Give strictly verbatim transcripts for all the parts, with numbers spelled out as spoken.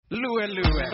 Lue Lue.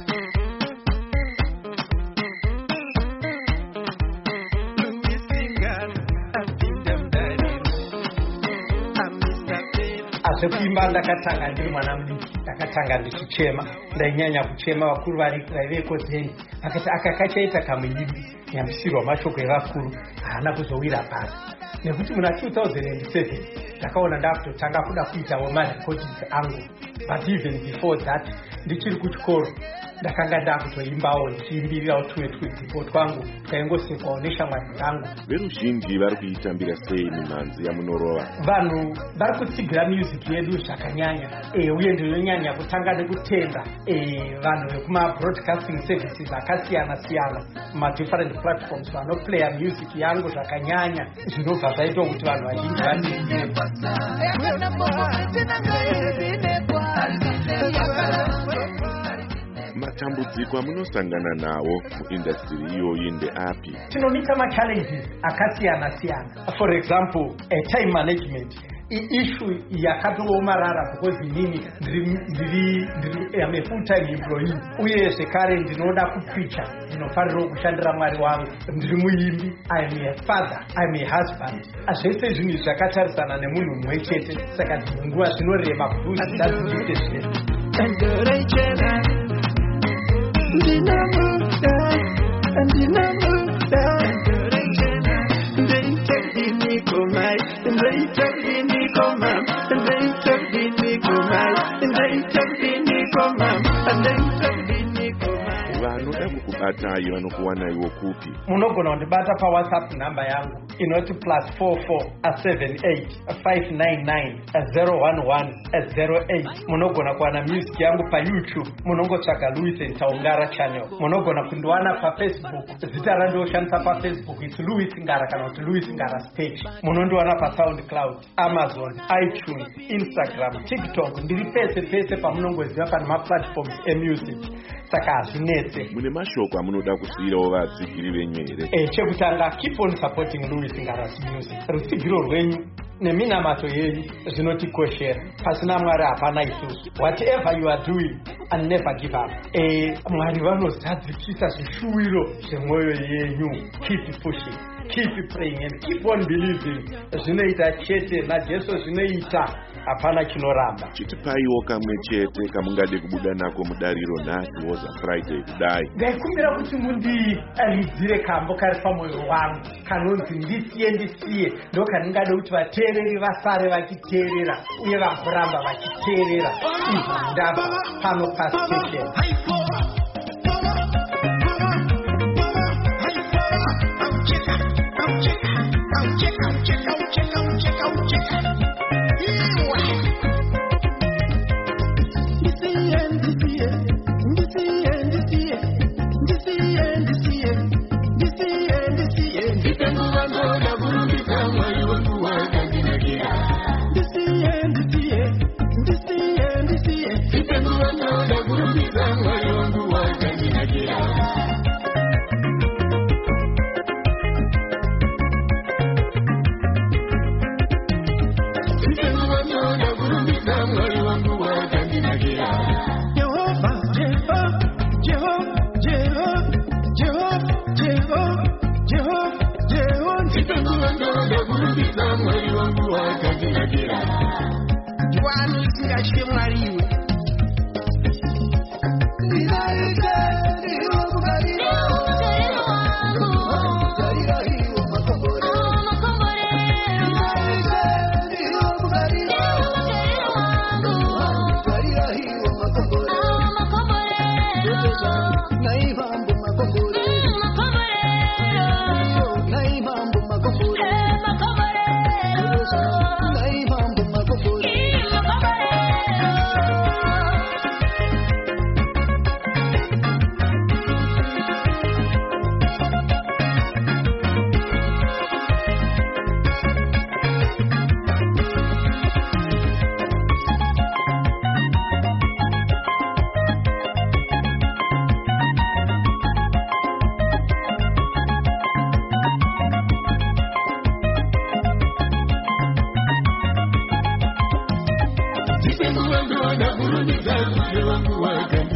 Asekuimba ndakatanga ndiri mwana mudiki, ndakatanga ndichichema, ndainyanya kuchema vakuru vari vaiveko dzeni. Akati akakachaita kamuimbi nyambisirwa mashoko evakuru haana kuzowira pasi. Nekuti muna two thousand seven ndakaona ndakutotanga kuda kuitawo marecordings angu. But even before that ndichiri kuchikoro ndakanga ndakutoimbawo ndichiimbirirawo tumwe tudzipo twangu twaingosekwawo neshamwari dzangu. Veruzhinji vari kuitambira sei mimhanzi yamunorova? Vanhu vari kutsigira music yedu zvakanyanya, eh uye ndinonyanya kutanga nekutenda eh vanhu vekuma broadcasting services akasiyana siyana ma different platforms vanoplaya music yangu zvakanyanya, zvinobva zvaita kuti vanhu vazhinji vaningire. Matambudziko amunosangana nawo muindustry iyoyi ndeapi? Tinoita ma-challenges akasiyana siyana. For example, a time management issue yakatoomarara because inini ndiri ndiri am a full time employee uye zvekare ndinoda kupicha, ndinofanira kushandira Mwari wangu, ndiri muimbi, I am a father, I am a husband. Zvese zvinhu zvakatarisana nemunhu mumwe chete, saka nguva zvinorema kuti ndadziite zvese. Vanoda kukubatai vanokuwana iwo kupi? Munogona kundibata pa WhatsApp number yangu inoti plus four four seven eight five nine nine zero one one zero eight. Munogona kuwana music yangu pa YouTube, munongotsvaga Louis Ntaungara channel. Munogona kundiwana pa Facebook, zita randoshandisa pa Facebook it's Louis Ngara kana kuti Louis Ngara stage. Munondiwana pa SoundCloud, Amazon, iTunes, Instagram, TikTok, ndiri pese pese pamunongoziva pana ma platforms e music. Saka hazvinetse. Mune mashoko amunoda kusiyirawo vatsigiri venyu here? Eh, chekutanga, keep on supporting Louis Ngara's music. Rutsigiro rwenyu neminamato yenyu zvinotikoshera. Pasina Mwari hapana isusu. Whatever you are doing, and never give up. Eh, Mwari vanozadzikisa zvishuwiro zvemwoyo yenyu. Keep pushing, keep praying and keep on believing. Zvinoita chete naJesu zvinoita. Hapana chinoramba. Chitipaiwo kamwe chete kamungade kubuda nako mudariro nhasi woza Friday kudai. Ndaikumbira kuti mundialidzire kambo kari pamwoyo wangu kanonzi ndisiye ndisiye, ndo kaningade kuti vateereri vasare vachiteerera uye vagoramba vachiteerera. Izvi ndabva pano pastation.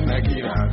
nagira.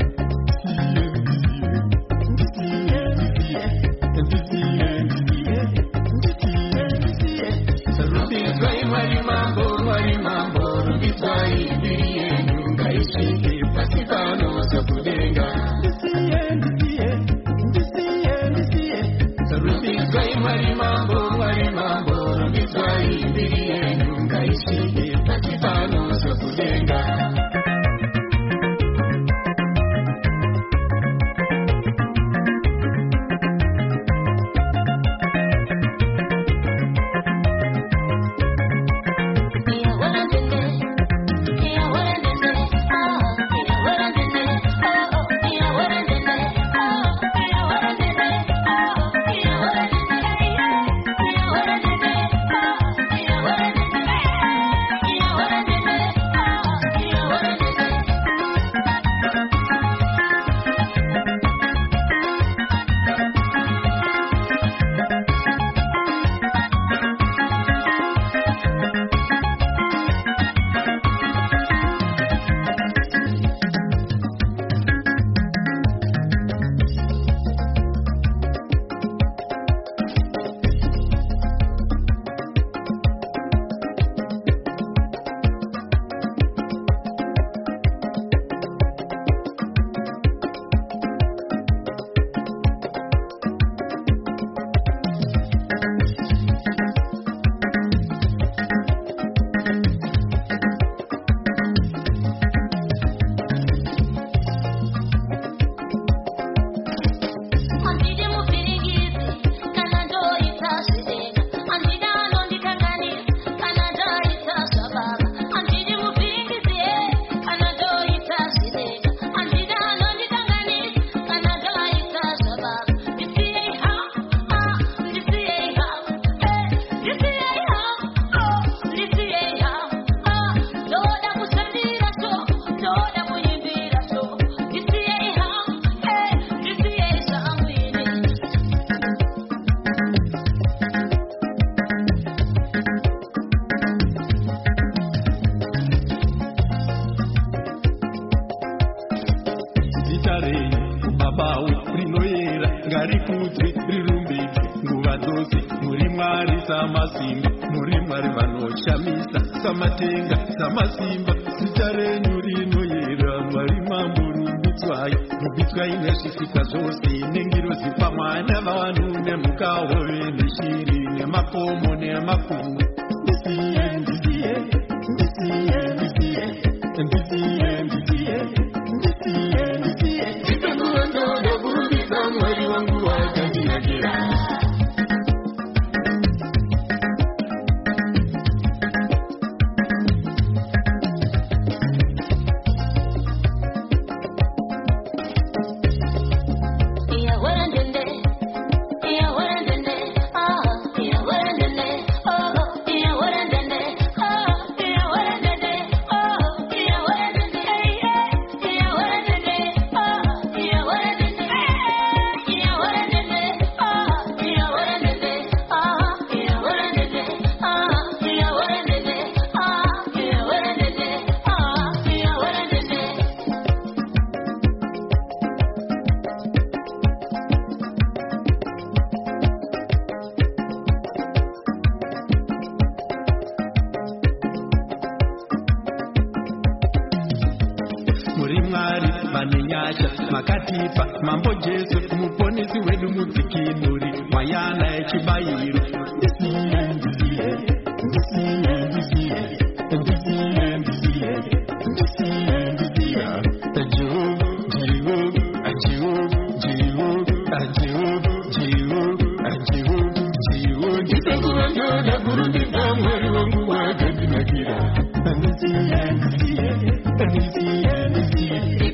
Makatipa, mambo Jesu, muponisi wedu mutikinuri, mayana echibayiro. Ndisiye, ndisiye, ndisiye, ndisiye, ndisiye, ndisiye, ndisiye, ndisiye. Ajiwogu, jiwogu, ajiwogu, jiwogu, ajiwogu, jiwogu, ajiwogu, jiwogu. Nditakuwanyoda kurundika mwari wangu wakati nakira. Ndisiye, ndisiye, ndisiye, ndisiye.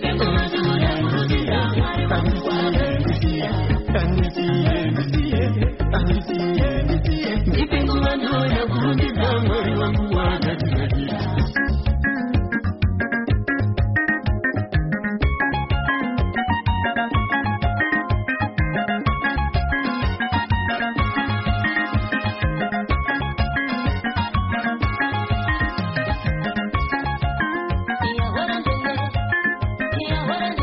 I'm Holiday.